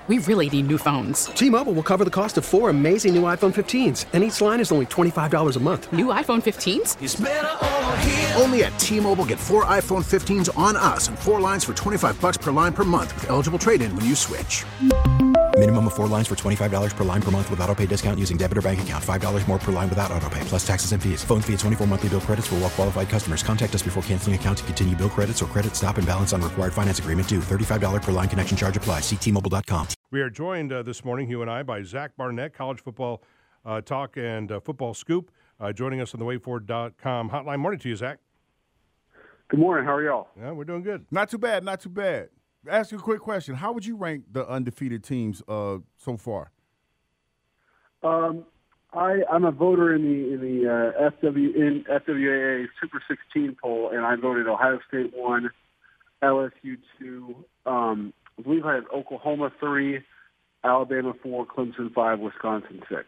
We really need new phones. T-Mobile will cover the cost of 4 amazing new iPhone 15s, and each line is only $25 a month. New iPhone 15s? It's better over here. Only at T-Mobile, get 4 iPhone 15s on us and 4 lines for $25 per line per month with eligible trade-in when you switch. Minimum of 4 lines for $25 per line per month with autopay discount using debit or bank account. $5 more per line without autopay, plus taxes and fees. Phone fee at 24 monthly bill credits for well-qualified customers. Contact us before canceling account to continue bill credits or credit stop and balance on required finance agreement due. $35 per line connection charge applies. See T-Mobile.com. We are joined this morning, Hugh and I, by Zach Barnett, college football talk and football scoop, joining us on the WadeFord.com hotline. Morning to you, Zach. Good morning. How are y'all? Yeah, we're doing good. Not too bad, not too bad. Ask you a quick question. How would you rank the undefeated teams so far? I'm a voter in the FWAA Super 16 poll, and I voted Ohio State 1, LSU 2. I believe I had Oklahoma 3, Alabama 4, Clemson 5, Wisconsin 6.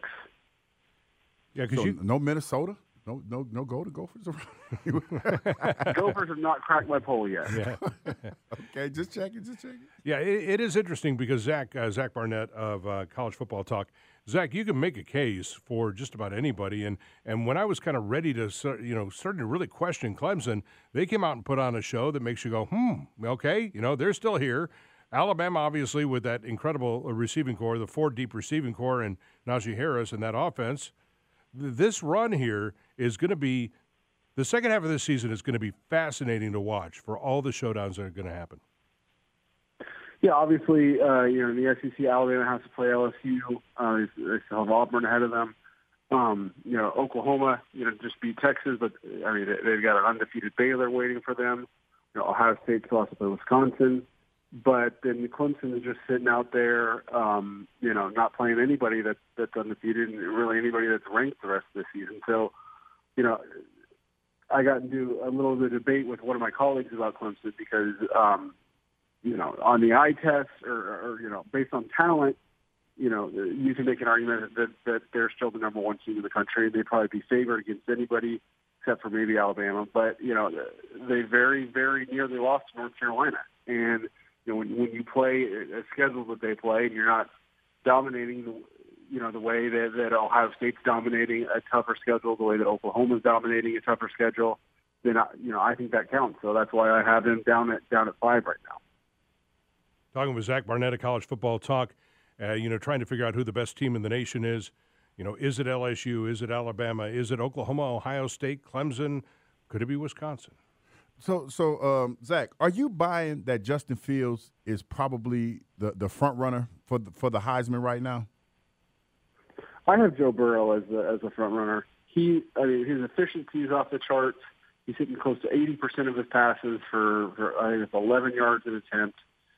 Yeah, because no Minnesota. No Gophers around. Gophers have not cracked my poll yet. Yeah. Okay, just checking. Yeah, it is interesting because Zach Barnett of College Football Talk, Zach, you can make a case for just about anybody. And when I was kind of ready to, starting to really question Clemson, they came out and put on a show that makes you go, okay, they're still here. Alabama, obviously, with that incredible receiving core, the 4 deep receiving core, and Najee Harris and that offense. This run here is going to be – the second half of this season is going to be fascinating to watch for all the showdowns that are going to happen. Yeah, obviously, in the SEC, Alabama has to play LSU. They still have Auburn ahead of them. Oklahoma, just beat Texas, but, they've got an undefeated Baylor waiting for them. Ohio State still has to play Wisconsin. But then Clemson is just sitting out there, not playing anybody that's undefeated and really anybody that's ranked the rest of the season. So, I got into a little bit of debate with one of my colleagues about Clemson because, on the eye test or based on talent, you can make an argument that they're still the number 1 team in the country. They'd probably be favored against anybody except for maybe Alabama. But, they very, very nearly lost to North Carolina. And, when you play a schedule that they play and you're not dominating the way that Ohio State's dominating a tougher schedule, the way that Oklahoma's dominating a tougher schedule, then I think that counts. So that's why I have them down at 5 right now. Talking with Zach Barnett of College Football Talk, trying to figure out who the best team in the nation is. Is it LSU? Is it Alabama? Is it Oklahoma, Ohio State, Clemson? Could it be Wisconsin? So, Zach, are you buying that Justin Fields is probably the front runner for the Heisman right now? I have Joe Burrow as a front runner. His efficiency is off the charts. He's hitting close to 80% of his passes for I think it's 11 yards an attempt.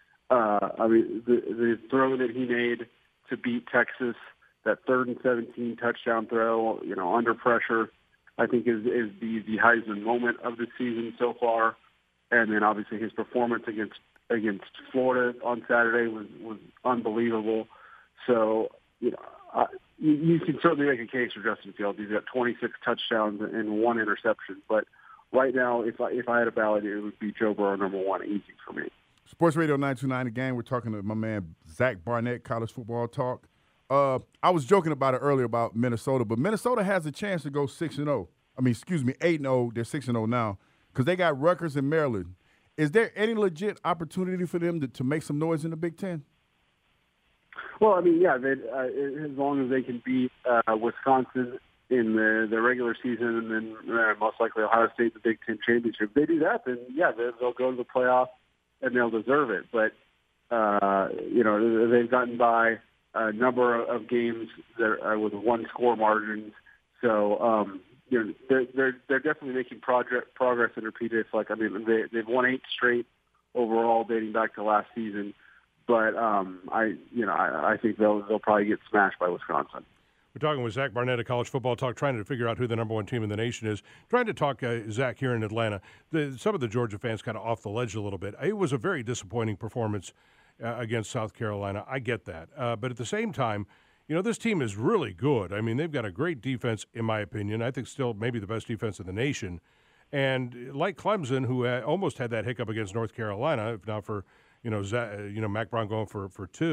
The throw that he made to beat Texas, that 3rd and 17 touchdown throw, under pressure, I think is the Heisman moment of the season so far. And then obviously his performance against Florida on Saturday was unbelievable. So, you can certainly make a case for Justin Fields. He's got 26 touchdowns and 1 interception. But right now, if I had a ballot, it would be Joe Burrow number 1, easy for me. Sports Radio 929 again. We're talking to my man Zach Barnett, College Football Talk. I was joking about it earlier about Minnesota, but Minnesota has a chance to go 6-0. 8-0. They're 6-0 now because they got Rutgers and Maryland. Is there any legit opportunity for them to make some noise in the Big Ten? Well, as long as they can beat Wisconsin in the regular season and then most likely Ohio State in the Big Ten championship. If they do that, then, they'll go to the playoff and they'll deserve it. But, they've gotten by a number of games that with 1-score margins. So, they're definitely making progress under Pete Fleck. They've won 8 straight overall dating back to last season. But I think they'll probably get smashed by Wisconsin. We're talking with Zach Barnett of College Football Talk, trying to figure out who the number 1 team in the nation is. Trying to talk, Zach, here in Atlanta. Some of the Georgia fans kind of off the ledge a little bit. It was a very disappointing performance against South Carolina. I get that. But at the same time, this team is really good. They've got a great defense, in my opinion. I think still maybe the best defense in the nation. And like Clemson, who almost had that hiccup against North Carolina, if not for, Mac Brown going for 2,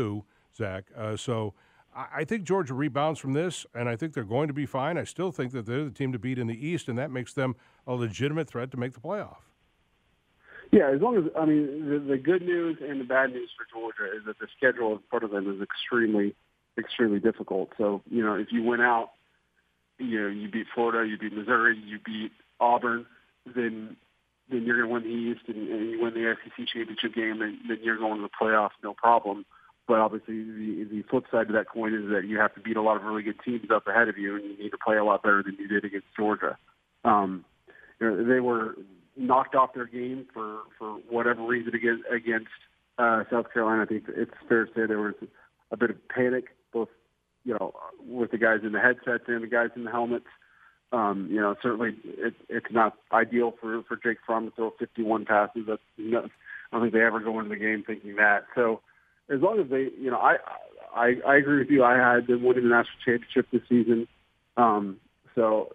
Zach. So I think Georgia rebounds from this, and I think they're going to be fine. I still think that they're the team to beat in the East, and that makes them a legitimate threat to make the playoff. Yeah, as long as, I mean, the good news and the bad news for Georgia is that the schedule in front of them is extremely, extremely difficult. So, you know, if you went out, you know, you beat Florida, you beat Missouri, you beat Auburn, then you're going to win the East and you win the SEC championship game, and then you're going to the playoffs, no problem. But obviously the flip side to that coin is that you have to beat a lot of really good teams up ahead of you, and you need to play a lot better than you did against Georgia. You know, they were knocked off their game for whatever reason against South Carolina. I think it's fair to say there was a bit of panic, both, you know, with the guys in the headsets and the guys in the helmets. You know, certainly it's not ideal for Jake Fromm to throw 51 passes. I don't think they ever go into the game thinking that. So as long as they, you know, I agree with you. I had them winning the national championship this season. So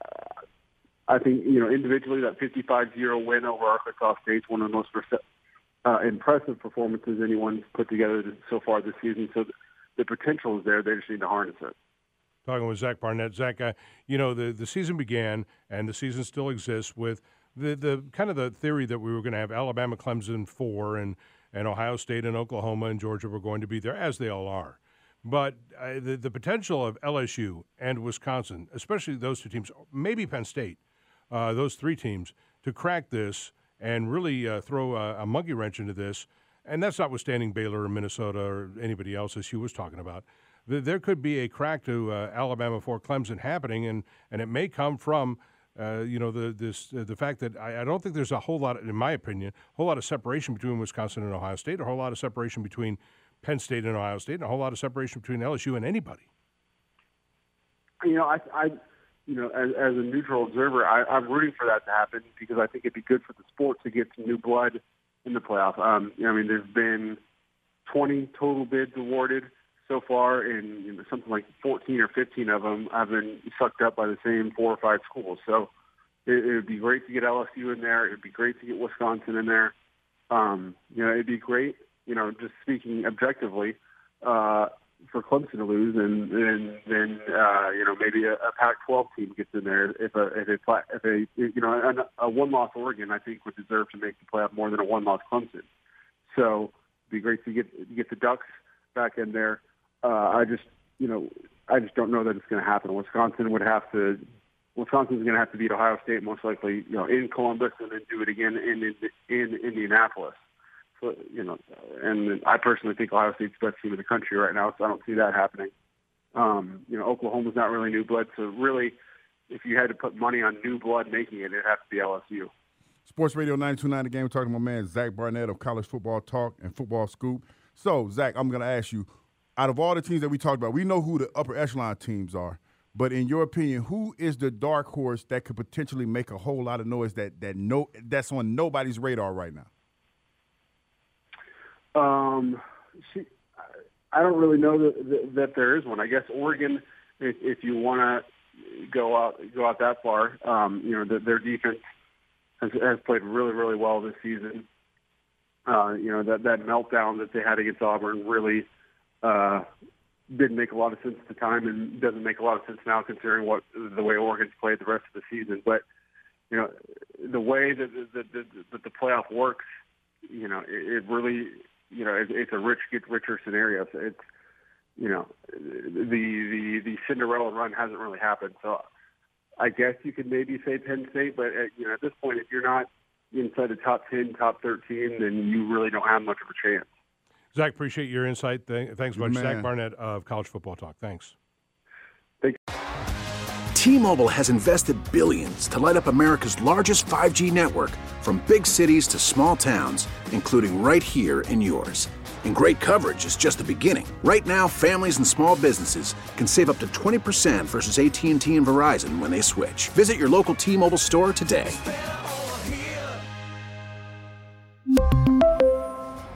I think, you know, individually that 55-0 win over Arkansas State is one of the most impressive performances anyone's put together so far this season. So the potential is there. They just need to harness it. Talking with Zach Barnett. Zach, you know, the season began, and the season still exists with the kind of the theory that we were going to have Alabama, Clemson 4, and Ohio State and Oklahoma and Georgia were going to be there, as they all are. But the potential of LSU and Wisconsin, especially those two teams, maybe Penn State, those three teams, to crack this and really throw a monkey wrench into this, and that's notwithstanding Baylor or Minnesota or anybody else, as Hugh was talking about. There could be a crack to Alabama for Clemson happening, and it may come from you know, the fact that I don't think there's a whole lot, in my opinion, a whole lot of separation between Wisconsin and Ohio State, a whole lot of separation between Penn State and Ohio State, and a whole lot of separation between LSU and anybody. You know, you know, as a neutral observer, I'm rooting for that to happen because I think it'd be good for the sport to get some new blood in the playoff. You know, I mean, there's been 20 total bids awarded so far, and you know, something like 14 or 15 of them have been sucked up by the same 4 or 5 schools. So it would be great to get LSU in there. It would be great to get Wisconsin in there. You know, it'd be great, you know, just speaking objectively, for Clemson to lose, and then you know, maybe a Pac-12 team gets in there. If a you know, a one-loss Oregon, I think, would deserve to make the playoff more than a one-loss Clemson. So it'd be great to get the Ducks back in there. I just don't know that it's going to happen. Wisconsin's going to have to beat Ohio State most likely, you know, in Columbus, and then do it again in Indianapolis. So, you know, and I personally think Ohio State's the best team in the country right now, so I don't see that happening. You know, Oklahoma's not really new blood, so really, if you had to put money on new blood making it, it'd have to be LSU. Sports Radio 92.9 The Game. We're talking to my man Zach Barnett of College Football Talk and Football Scoop. So, Zach, I'm going to ask you, out of all the teams that we talked about, we know who the upper echelon teams are. But in your opinion, who is the dark horse that could potentially make a whole lot of noise that's on nobody's radar right now? I don't really know that there is one. I guess Oregon, if you want to go out that far, you know, their defense has played really, really well this season. You know, that meltdown that they had against Auburn really didn't make a lot of sense at the time, and doesn't make a lot of sense now considering the way Oregon's played the rest of the season. But you know, the way that the playoff works, you know, it really, you know, it's a rich get richer scenario. So it's, you know, the Cinderella run hasn't really happened. So I guess you could maybe say Penn State, but you know, at this point, if you're not inside the top 10, top 13, then you really don't have much of a chance. Zach, appreciate your insight. Thanks much. Zach Barnett of College Football Talk. Thanks. T-Mobile has invested billions to light up America's largest 5G network, from big cities to small towns, including right here in yours. And great coverage is just the beginning. Right now, families and small businesses can save up to 20% versus AT&T and Verizon when they switch. Visit your local T-Mobile store today.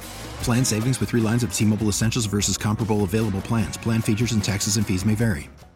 Plan savings with 3 lines of T-Mobile Essentials versus comparable available plans. Plan features and taxes and fees may vary.